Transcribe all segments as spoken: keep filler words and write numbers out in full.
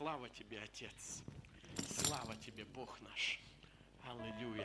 Слава Тебе, Отец. Слава Тебе, Бог наш. Аллилуйя.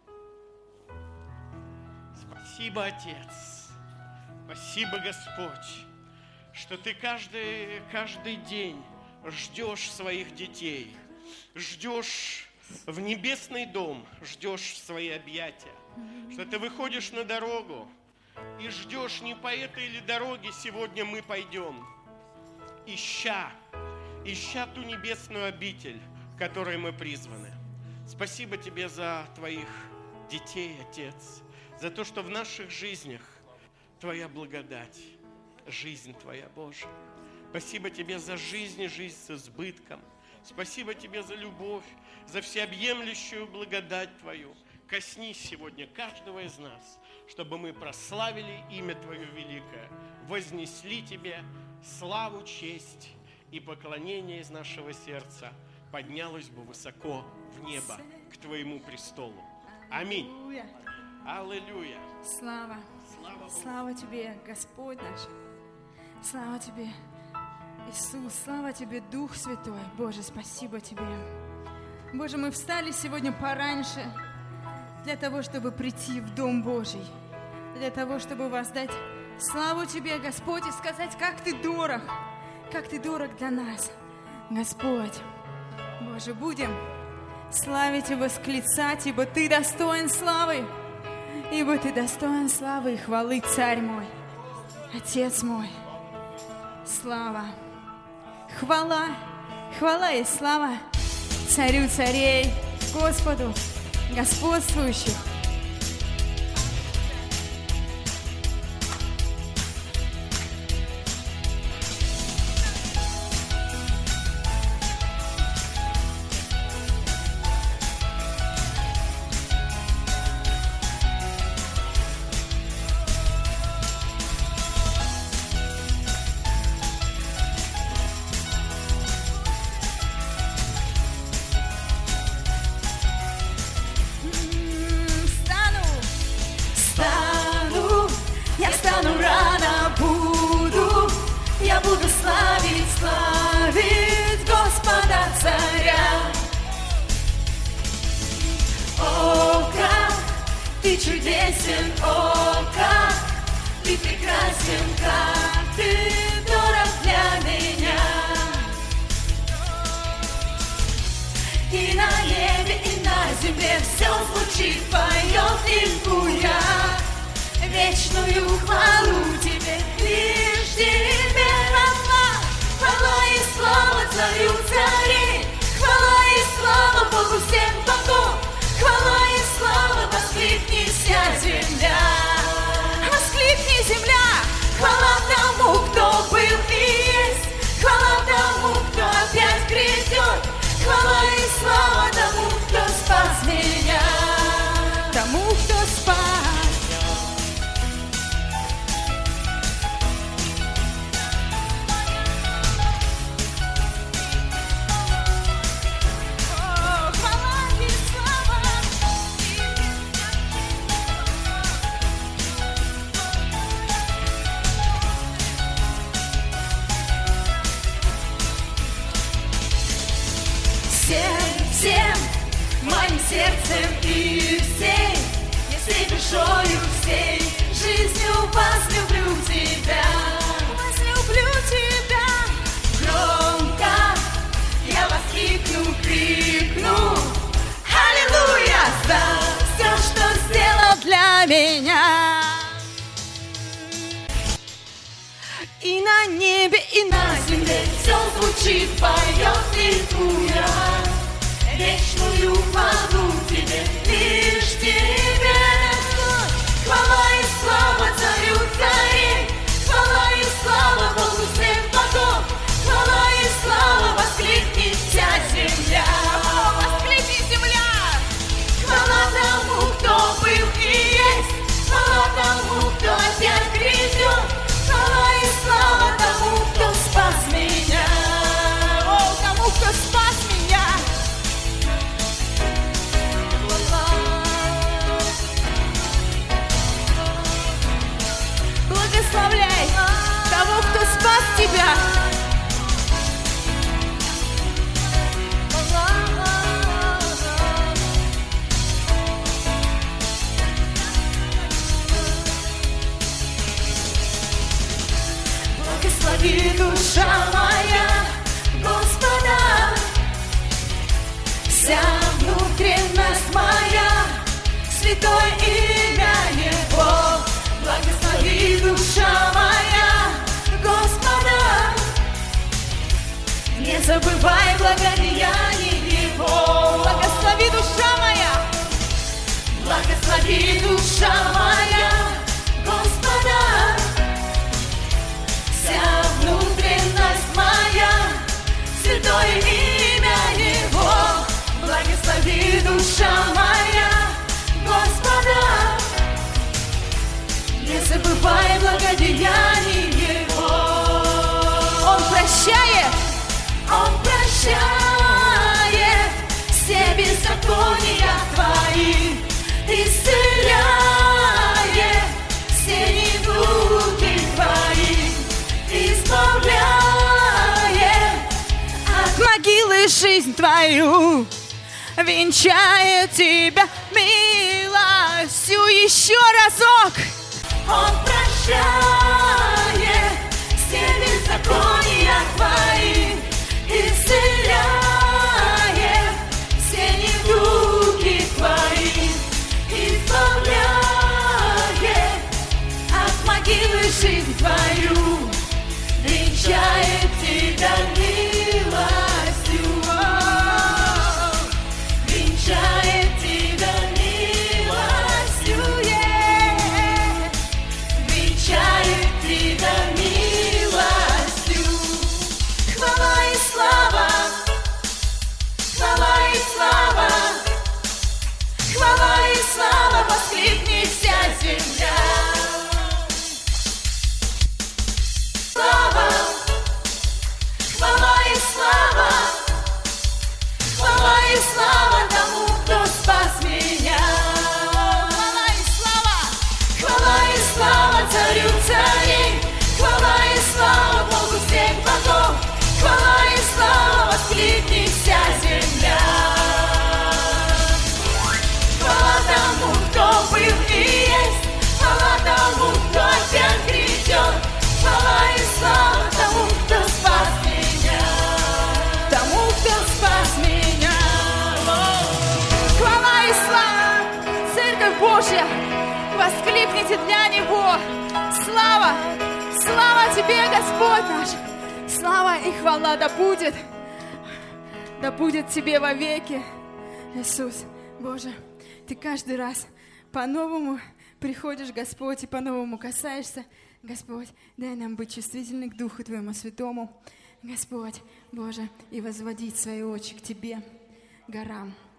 Спасибо, Отец. Спасибо, Господь, что Ты каждый, каждый день ждешь своих детей, ждешь в небесный дом, ждешь в свои объятия, что Ты выходишь на дорогу и ждешь, не по этой ли дороге сегодня мы пойдем, ища, ища ту небесную обитель, к которой мы призваны. Спасибо Тебе за Твоих детей, Отец, за то, что в наших жизнях Твоя благодать, жизнь Твоя, Боже. Спасибо Тебе за жизнь и жизнь с избытком. Спасибо Тебе за любовь, за всеобъемлющую благодать Твою. Коснись сегодня каждого из нас, чтобы мы прославили имя Твое великое, вознесли Тебе славу, честь и поклонение из нашего сердца поднялось бы высоко в небо к Твоему престолу. Аминь. Аллилуйя. Слава. Слава, Слава Тебе, Господь наш. Слава Тебе, Иисус. Слава Тебе, Дух Святой. Боже, спасибо Тебе. Боже, мы встали сегодня пораньше для того, чтобы прийти в Дом Божий, для того, чтобы воздать славу Тебе, Господь, и сказать, как Ты дорог, как Ты дорог для нас, Господь. Боже, будем славить и восклицать, ибо Ты достоин славы, ибо Ты достоин славы и хвалы, Царь мой, Отец мой. Слава, хвала, хвала и слава Царю царей, Господу господствующих. Чудесен, о, как Ты прекрасен, как Ты дорог для меня. И на небе, и на земле все звучит, поет, ликуя. Вечную хвалу Тебе, лишь Тебе одна. Хвала и слава Царю царей, хвала и слава Богу всех богов. Хвала и слава, воскликни вся земля. Воскликни земля. Хвала тому, кто был и есть. Хвала тому, кто опять грядет. Хвала и слава тому, кто спас меня. Тому, кто спас. Всем моим сердцем и всей, всей душою, всей жизнью возлюблю Тебя. Возлюблю Тебя. Громко я воскликну, крикну: аллилуйя за все, что сделал для меня. И на небе, и на земле все звучит, поет, ликуя. Вечную хвалу Тебе, лишь Тебе. Хвала и слава Царю царей, хвала и слава Богу всех богов. Хвала и слава, воскликни вся земля. Воскликни земля. Хвала тому, кто был и есть. Хвала тому, кто опять грядет. Хвала и слава тому, кто спас меня. О, тому, кто спас меня. забывай благодеяний Его. Благослови, душа моя, Благослови, душа моя, Господа. Вся внутренность моя, святое имя Его. Благослови, душа моя, Господа. Не забывай благодеяний Его. Он прощает, Он прощает все беззакония твои, исцеляет все недуги твои, избавляет от могилы жизнь твою, венчает тебя милостью. Еще разок. Он прощает все беззакония твои, исцеляет все недуги твои, избавляет от могилы жизнь твою, венчает тебя милостью, венчает тебя милостью, yeah. Венчает тебя милостью. Хвала и слава, хвала и слава, хвала и слава, воскликни вся земля. Слава, хвала и слава, хвала и слава тому, кто спас меня. Хвала и слава, хвала и слава царю царей, хвала и слава Богу всех богов, хвала и слава, воскликни вся земля. Хвала тому, кто был и есть, хвала тому, кто опять грядет, хвала и слава тому, кто спас меня, тому, кто спас меня. Хвала и слава, Церковь Божья, воскликните для Него. Слава, слава Тебе, Господь наш. Слава и хвала да будет, да будет Тебе вовеки. Иисус, Боже, Ты каждый раз по-новому приходишь, Господь, и по-новому касаешься. Господь, дай нам быть чувствительны к Духу Твоему Святому, Господь, Боже, и возводить свои очи к Тебе, горам.